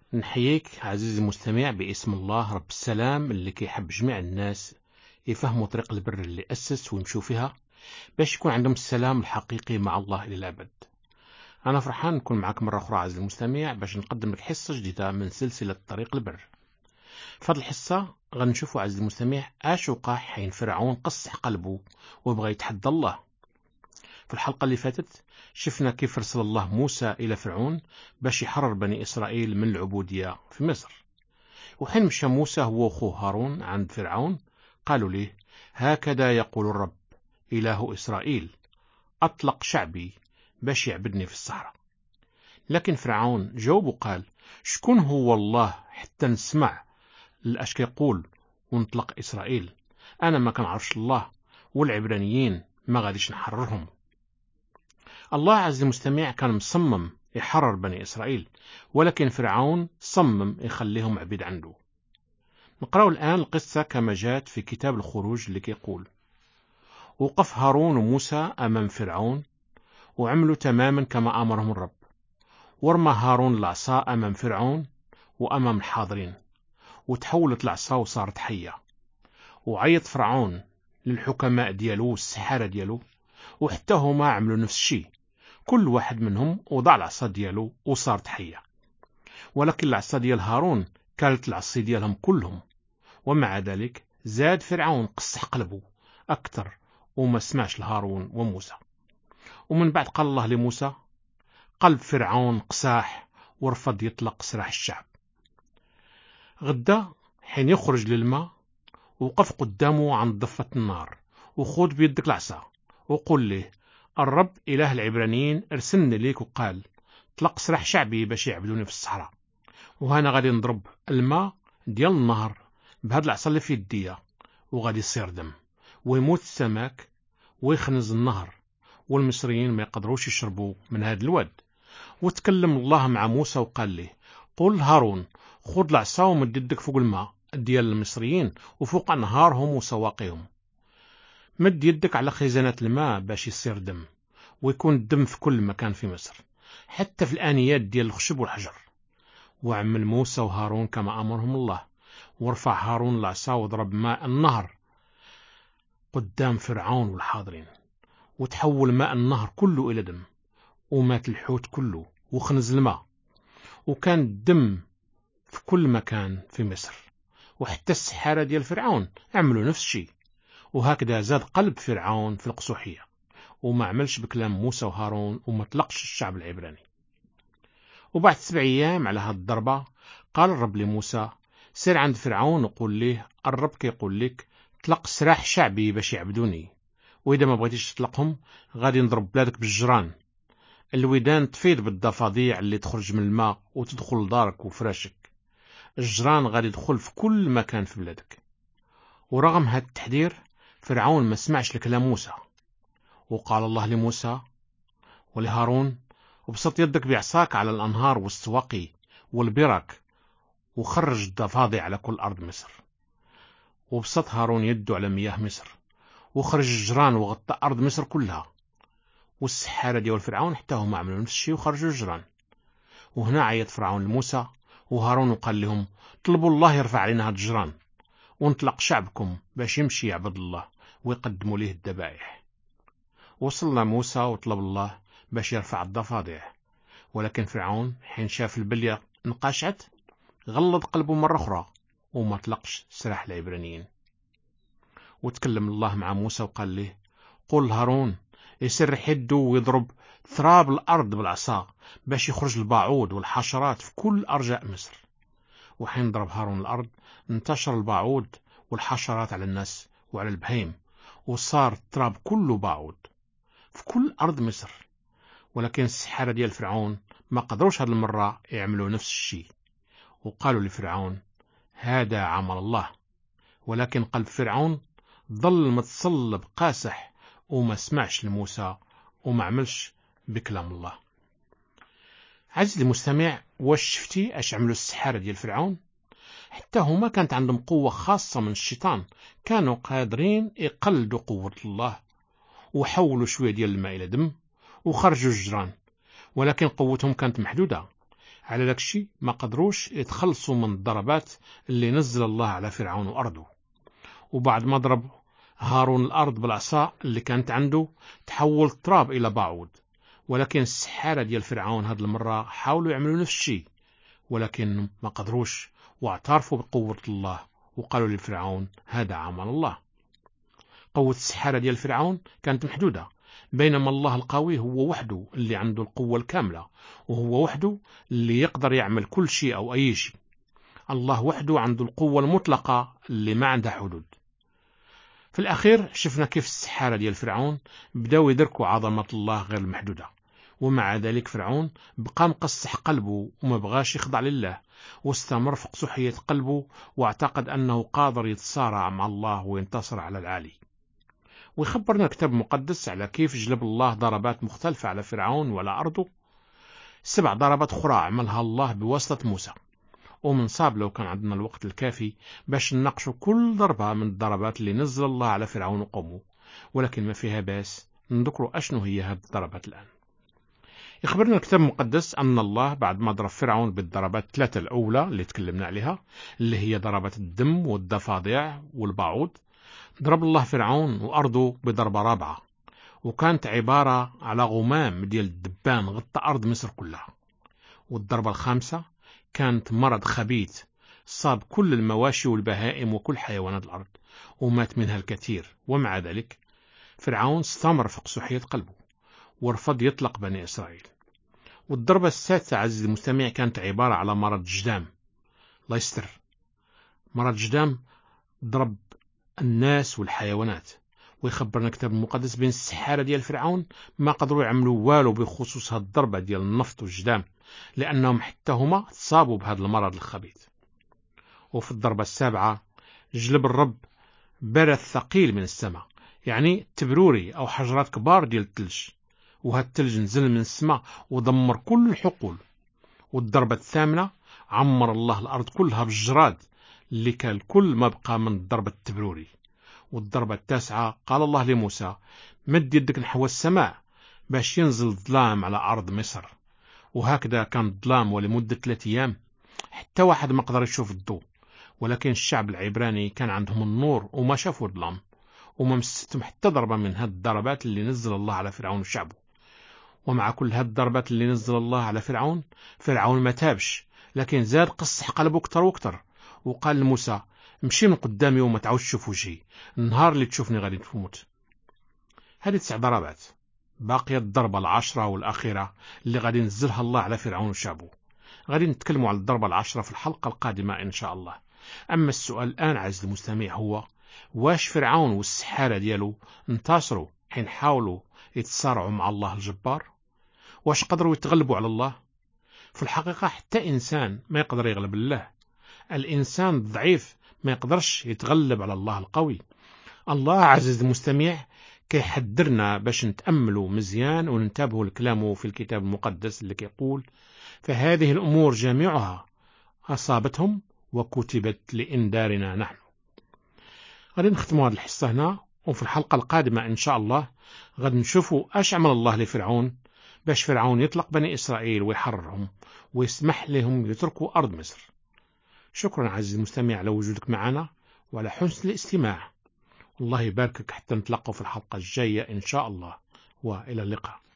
نحييك عزيزي المستمع باسم الله رب السلام اللي كيحب جميع الناس يفهموا طريق البر اللي أسس ويمشوا فيها باش يكون عندهم السلام الحقيقي مع الله إلى الأبد. أنا فرحان نكون معك مرة أخرى عزيزي المستمع باش نقدم لك حصة جديدة من سلسلة طريق البر. في هذه الحصة غنشوفوا عزيزي المستمع اش وقع حين فرعون قصح قلبه وبغى يتحدى الله. في الحلقة اللي فاتت شفنا كيف رسل الله موسى إلى فرعون باش يحرر بني إسرائيل من العبودية في مصر. وحين مشى موسى هو وأخوه هارون عند فرعون قالوا له: هكذا يقول الرب إله إسرائيل: أطلق شعبي باش يعبدني في الصحراء. لكن فرعون جاوب وقال: شكون هو الله حتى نسمع الأش كيقول ونطلق إسرائيل؟ أنا ما كنعرفش الله، والعبرانيين ما غاديش نحررهم. الله عز المستمع كان مصمم يحرر بني إسرائيل، ولكن فرعون صمم يخليهم عبيد عنده. نقرأ الآن القصة كما جاءت في كتاب الخروج اللي كيقول: وقف هارون وموسى أمام فرعون وعملوا تماما كما أمرهم الرب، ورمى هارون العصا أمام فرعون وأمام الحاضرين، وتحولت العصا وصارت حية. وعيط فرعون للحكماء ديالو والسحارة ديالو، وحتى هما عملوا نفس الشيء، كل واحد منهم وضع العصا ديالو وصارت حية. ولكن العصا ديال هارون كانت العصي ديالهم كلهم، ومع ذلك زاد فرعون قصح قلبه أكثر وما سمعش لهارون وموسى. ومن بعد قال الله لموسى: قلب فرعون قساح ورفض يطلق سراح الشعب. غدا حين يخرج للماء وقف قدامه عند ضفة النار، وخذ بيدك العصا وقل له: الرب إله العبرانيين ارسلني ليك وقال طلق سراح شعبي باش يعبدوني في الصحراء. وهنا غادي نضرب الماء ديال النهر بهاد العصا اللي في يديا، وغادي يصير دم ويموت السمك ويخنز النهر، والمصريين ما يقدروش يشربوا من هذا الواد. وتكلم الله مع موسى وقال له: قل هارون خذ العصا ومد يدك فوق الماء ديال المصريين وفوق أنهارهم وسواقيهم، مد يدك على خزانات الماء باش يصير دم، ويكون الدم في كل مكان في مصر، حتى في الآنيات ديال الخشب والحجر. وعمل موسى وهارون كما أمرهم الله، ورفع هارون العصا وضرب ماء النهر قدام فرعون والحاضرين، وتحول ماء النهر كله إلى دم، ومات الحوت كله وخنز الماء، وكان الدم في كل مكان في مصر. وحتى السحارة ديال فرعون عملوا نفس الشيء. وهكذا زاد قلب فرعون في القسوحية، وما عملش بكلام موسى وهارون وما طلقش الشعب العبراني. وبعد 7 أيام على هاد الضربة قال الرب لموسى: سير عند فرعون وقول له الرب كيقول لك طلق سراح شعبي باش يعبدوني، وإذا ما بغيتيش تطلقهم غادي نضرب بلادك بالجران، الودان تفيض بالضفاديع اللي تخرج من الماء وتدخل لدارك وفراشك، الجران غادي يدخل في كل مكان في بلادك. ورغم هذا التحذير فرعون ما سمعش لكلام موسى. وقال الله لموسى ولهارون: وبسط يدك بعصاك على الأنهار والسواقي والبرك، وخرج الضفادع على كل أرض مصر. وبسط هارون يده على مياه مصر، وخرج الجران وغطى أرض مصر كلها. والسحارة ديال فرعون حتى هم عملوا نفس الشيء وخرجوا الجران. وهنا عيط فرعون لموسى وهارون وقال لهم: طلبوا الله يرفع علينا هاد الجران ونطلق شعبكم باش يمشي يعبد الله ويقدموا ليه الذبائح. وصلنا موسى وطلب الله باش يرفع الضفادع، ولكن فرعون حين شاف البلية انقاشعت غلظ قلبه مرة أخرى وما طلقش سراح العبرانيين. وتكلم الله مع موسى وقال له: قل هارون يسرح يده ويضرب ثراب الأرض بالعصا باش يخرج الباعوض والحشرات في كل أرجاء مصر. وحين ضرب هارون الأرض انتشر الباعوض والحشرات على الناس وعلى البهيم، وصار التراب كله باعوض في كل أرض مصر. ولكن السحارة ديال فرعون ما قدروش هذه المرة يعملوا نفس الشيء، وقالوا لفرعون: هذا عمل الله. ولكن قلب فرعون ظل متصلب قاسح وما سمعش لموسى وما عملش بكلام الله. عزيزي المستمع، واش شفتي اش عملوا السحارة ديال فرعون؟ حتى هما كانت عندهم قوة خاصة من الشيطان، كانوا قادرين يقلدوا قوة الله، وحولوا شوية ديال الماء إلى دم وخرجوا الجران، ولكن قوتهم كانت محدودة. على داك الشيء ما قدروش يتخلصوا من الضربات اللي نزل الله على فرعون وأرضه. وبعد ما ضرب هارون الأرض بالعصا اللي كانت عنده تحول التراب إلى باعوض. ولكن السحارة ديال فرعون هذه المرة حاولوا يعملوا نفس الشيء، ولكن ما قدروش، واعترفوا بقوة الله وقالوا لفرعون هذا عمل الله. قوة السحارة ديال فرعون كانت محدودة، بينما الله القوي هو وحده اللي عنده القوة الكاملة، وهو وحده اللي يقدر يعمل كل شيء أو أي شيء. الله وحده عنده القوة المطلقة اللي ما عندها حدود. في الأخير شفنا كيف السحارة ديال فرعون بداوا يدركوا عظمة الله غير المحدودة، ومع ذلك فرعون بقى مقصح قلبه وما بغاش يخضع لله، واستمر في قسوحية قلبه واعتقد أنه قادر يتصارع مع الله وينتصر على العالي. ويخبرنا الكتاب المقدس على كيف جلب الله ضربات مختلفة على فرعون وعلى أرضه. 7 ضربات أخرى عملها الله بواسطة موسى، ومن صعب لو كان عندنا الوقت الكافي باش نناقشوا كل ضربة من الضربات اللي نزل الله على فرعون وقومه، ولكن ما فيها باس نذكروا أشنو هي هذه الضربات الآن. يخبرنا الكتاب المقدس أن الله بعد ما ضرب فرعون بالضربات 3 الأولى اللي تكلمنا عليها، اللي هي ضربات الدم والضفادع والباعوض، ضرب الله فرعون وأرضه بضربة رابعة، وكانت عبارة على غمام ديال الدبان غطى أرض مصر كلها. والضربة الخامسة كانت مرض خبيث صاب كل المواشي والبهائم وكل حيوانات الأرض، ومات منها الكثير. ومع ذلك فرعون استمر في قسوحية قلبه ورفض يطلق بني إسرائيل. والضربة السادسة عزيزي المستمع كانت عبارة على مرض جدام. الله يستر، مرض جدام ضرب الناس والحيوانات. ويخبرنا الكتاب المقدس بين السحارة ديال فرعون ما قدروا يعملوا والو بخصوص هاد الضربة ديال النفط والجدام، لأنهم حتى هما تصابوا بهذا المرض الخبيث. وفي الضربة السابعة جلب الرب برد ثقيل من السماء، يعني تبروري أو حجرات كبار ديال الثلج، وهاد الثلج نزل من السماء ودمر كل الحقول. والضربة الثامنة عمر الله الأرض كلها بالجراد اللي كان كل ما بقى من الضربة التبروري. والضربة التاسعة قال الله لموسى مد يدك نحو السماء باش ينزل ظلام على أرض مصر. وهكذا كان الظلام ولمدة 3 أيام، حتى واحد ما قدر يشوف الضوء. ولكن الشعب العبراني كان عندهم النور وما شافوا الظلام، وما مستهم حتى ضربة من هاد الضربات اللي نزل الله على فرعون وشعبه. ومع كل هاد الضربات اللي نزل الله على فرعون ما تابش، لكن زاد قصح قلبه أكتر وأكتر، وقال لموسى مشي من قدامي وما تعودش تشوف وجهي، النهار اللي تشوفني غادي تموت. هذه 9 ضربات، باقية الضربة 10 والأخيرة اللي غادي ينزلها الله على فرعون وشعبه. غادي نتكلموا على الضربة 10 في الحلقة القادمة إن شاء الله. أما السؤال الآن عزيزي المستمع هو: واش فرعون والسحارة ديالو انتصروا حين حاولوا يتصارعوا مع الله الجبار؟ واش قدروا يتغلبوا على الله؟ في الحقيقة حتى إنسان ما يقدر يغلب الله. الإنسان الضعيف ما يقدرش يتغلب على الله القوي. الله عزيز المستمع كيحذرنا باش نتأملوا مزيان وننتبهوا لكلامه في الكتاب المقدس اللي كيقول فهذه الأمور جميعها أصابتهم وكتبت لإنذارنا نحن. غادي نختموا هذه الحصة هنا، وفي الحلقة القادمة إن شاء الله غادي نشوفوا أش عمل الله لفرعون باش فرعون يطلق بني إسرائيل ويحررهم ويسمح لهم يتركوا أرض مصر. شكرا عزيزي المستمع على وجودك معنا وعلى حسن الاستماع. الله يباركك حتى نتلقوا في الحلقة الجاية إن شاء الله، وإلى اللقاء.